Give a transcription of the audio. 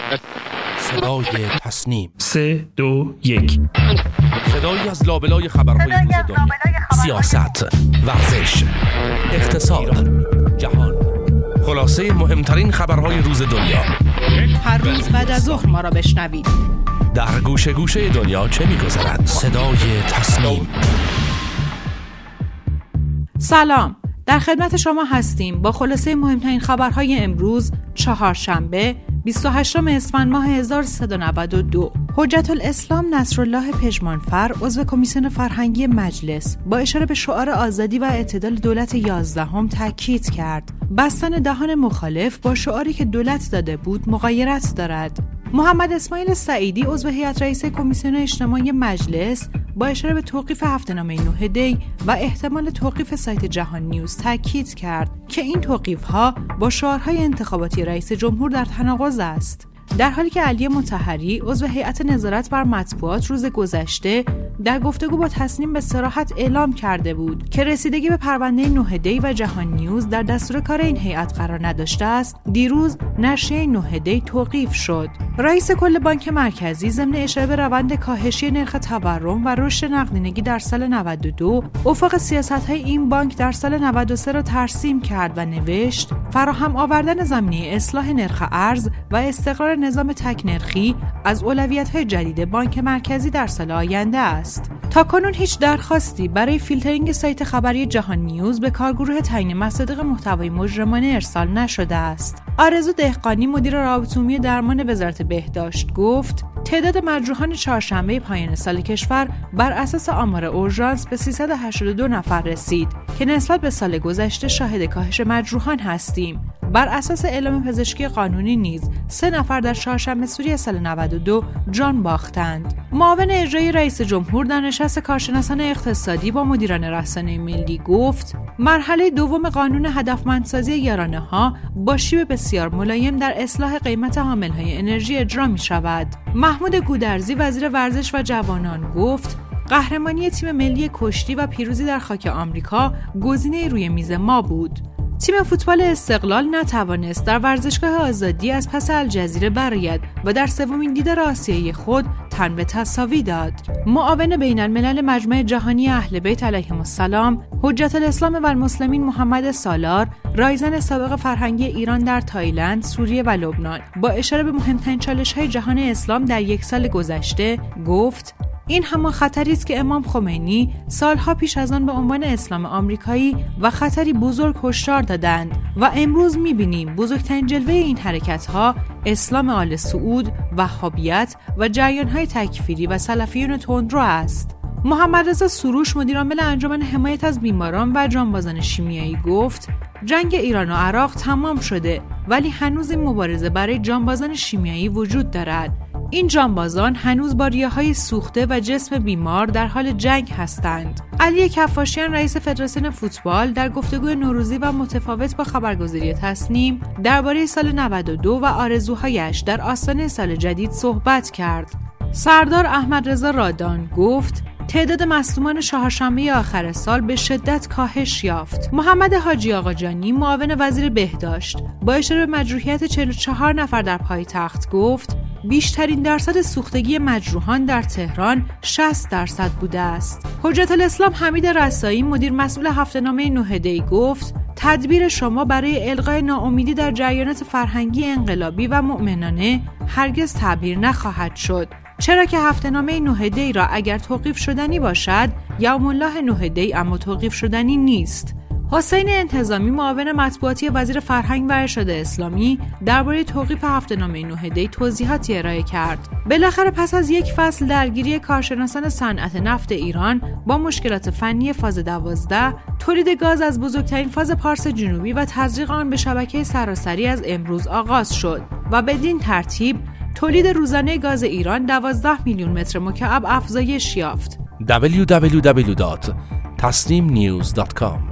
صدای تصنیم 3 2 1 صدایی از لابلای خبرهای روز دنیا، سیاست، ورزش، اقتصاد، جهان، خلاصه مهمترین خبرهای روز دنیا. هر روز بعد از ظهر ما را بشنوید. در گوشه گوشه دنیا چه می‌گذرد؟ صدای تصنیم. سلام، در خدمت شما هستیم با خلاصه مهمترین خبرهای امروز چهارشنبه 28 اسفند ماه 1392. حجت الاسلام نصرالله پژمانفر عضو کمیسیون فرهنگی مجلس با اشاره به شعار آزادی و اعتدال دولت 11 تاکید کرد بستن دهان مخالف با شعاری که دولت داده بود مغایرت دارد. محمد اسماعیل سعیدی عضو هیئت رئیسه کمیسیون اجتماعی مجلس با اشاره به توقیف هفته‌نامه 9 دی و احتمال توقیف سایت جهان نیوز تاکید کرد که این توقیف‌ها با شعارهای انتخاباتی رئیس جمهور در تناقض است. در حالی که علی مطهری عضو هیئت نظارت بر مطبوعات روز گذشته در گفتگو با تصنیم به صراحت اعلام کرده بود که رسیدگی به پرونده 9 دی و جهان نیوز در دستور کار این هیئت قرار نداشته است، دیروز نشریه 9 دی توقیف شد. رئیس کل بانک مرکزی ضمن اشاره به روند کاهشی نرخ تورم و رشد نقدینگی در سال 92 افق سیاست‌های این بانک در سال 93 را ترسیم کرد و نوشت فراهم آوردن زمینه اصلاح نرخ ارز و استقرار نظام تک نرخی از اولویت‌های جدید بانک مرکزی در سال آینده است. تاکنون هیچ درخواستی برای فیلترینگ سایت خبری جهان نیوز به کارگروه تعیین مصادیق محتوای مجرمانه ارسال نشده است. آرزو دهقانی مدیر روابط عمومی درمان وزارت بهداشت گفت تعداد مجروحان چهارشنبه پایان سال کشور بر اساس آمار اورژانس به 382 نفر رسید که نسبت به سال گذشته شاهد کاهش مجروحان هستیم. بر اساس اعلام پزشکی قانونی نیز 3 نفر در چهارشنبه سوری سال 92 جان باختند. معاون اجرایی رئیس جمهور در نشست کارشناسان اقتصادی با مدیران رسانه ملی گفت مرحله دوم قانون هدفمندسازی یارانه‌ها با شیوه بسیار ملایم در اصلاح قیمت حامل‌های انرژی اجرا می‌شود. محمود گودرزی وزیر ورزش و جوانان گفت قهرمانی تیم ملی کشتی و پیروزی در خاک آمریکا گزینه روی میز ما بود. تیم فوتبال استقلال نتوانست در ورزشگاه آزادی از پس الجزیره برآید و در سومین دیدار آسیایی خود تن به تساوی داد. معاون بین الملل مجمع جهانی اهل بیت علیهم السلام حجت الاسلام و المسلمین محمد سالار رایزن سابق فرهنگی ایران در تایلند، سوریه و لبنان با اشاره به مهمترین چالش‌های جهان اسلام در یک سال گذشته گفت این همان خطری است که امام خمینی سالها پیش از آن به عنوان اسلام آمریکایی و خطری بزرگ هشدار دادند و امروز می‌بینیم بزرگترین جلوه این حرکت‌ها اسلام آل سعود، وهابیت و جریان‌های تکفیری و سلفیون تندرو است. محمد رضا سروش مدیرعامل انجمن حمایت از بیماران و جانبازان شیمیایی گفت جنگ ایران و عراق تمام شده ولی هنوز این مبارزه برای جانبازان شیمیایی وجود دارد. این جانبازان هنوز با ریه‌های سوخته و جسم بیمار در حال جنگ هستند. علی کفاشیان رئیس فدراسیون فوتبال در گفتگوی نوروزی و متفاوت با خبرگزاری تصنیم درباره سال 92 و آرزوهایش در آستانه سال جدید صحبت کرد. سردار احمد رضا رادان گفت تعداد مصدومان چهارشنبه آخر سال به شدت کاهش یافت. محمد حاجی آقاجانی معاون وزیر بهداشت با اشاره به مجروحیت 44 نفر در پایتخت گفت بیشترین درصد سوختگی مجروحان در تهران 60% بوده است. حجت الاسلام حمید رسایی مدیر مسئول هفته‌نامه 9 دی گفت تدبیر شما برای الغای ناامیدی در جریانات فرهنگی انقلابی و مؤمنانه هرگز تعبیر نخواهد شد، چرا که هفته‌نامه 9 دی را اگر توقیف شدنی باشد یوم الله 9 دی اما توقیف شدنی نیست. حسین انتظامی معاون مطبوعاتی وزیر فرهنگ و ارشاد اسلامی درباره توقیف هفته‌نامه 9 دی توضیحاتی ارائه کرد. بالاخره پس از یک فصل درگیری کارشناسان صنعت نفت ایران با مشکلات فنی فاز 12 تولید گاز از بزرگترین فاز پارس جنوبی و تزریق آن به شبکه سراسری از امروز آغاز شد و بدین ترتیب تولید روزانه گاز ایران 12 میلیون متر مکعب افزایش یافت. www.tasnimnews.com